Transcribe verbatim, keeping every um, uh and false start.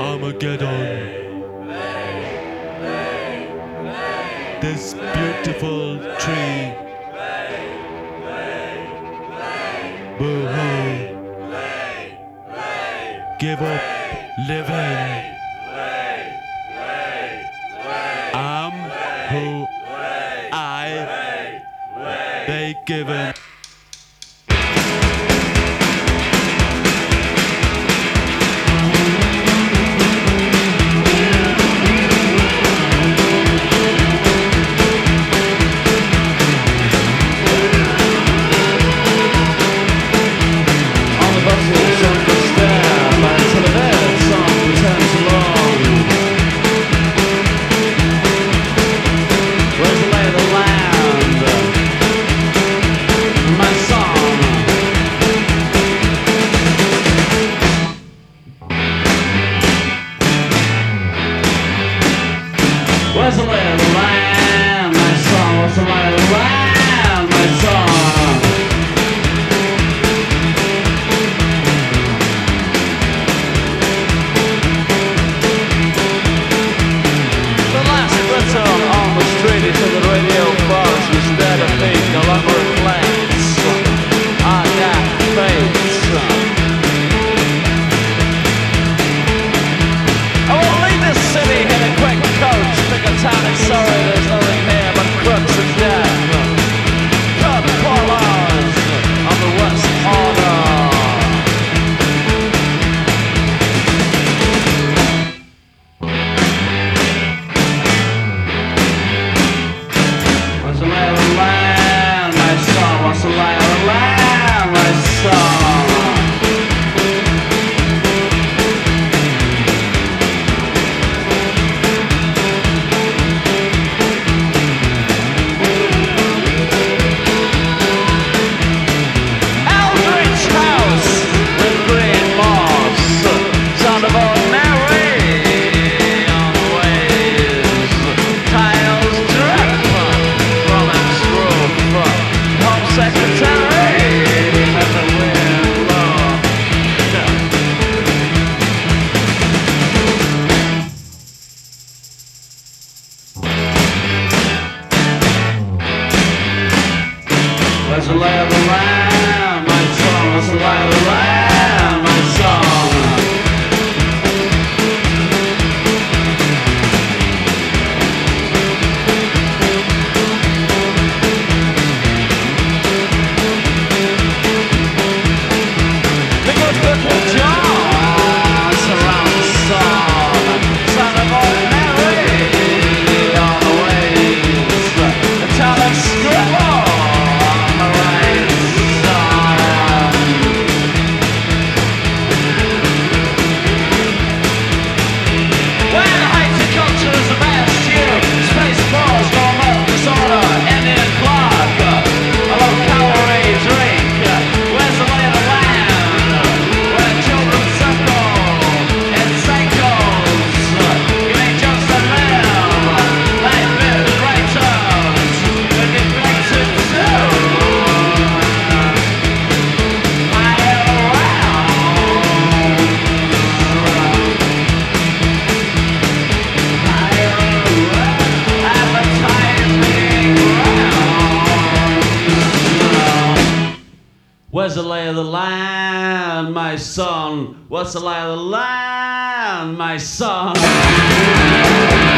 Armageddon. This beautiful tree. Boo-hoo. Give up living. I'm who I they given. Where's the lay of the land, my song? What's the lay of the land, my song? The last glitter on the street is to the radio bars instead of being no longer reflects on that face. I will leave this city in a quick coach. Pick a town and sorry, there's nothing here but crooks and death. Cut collars on the west corner. What's the lay of the land, my son? What's the lay of the land, my son? What's the lay of the land, my son? What's the lay of the land, my son? The good little John surround the sun, son of old Mary on the waves, the talent scribble. Where's the lay of the land, my son? What's the lay of the land, my son?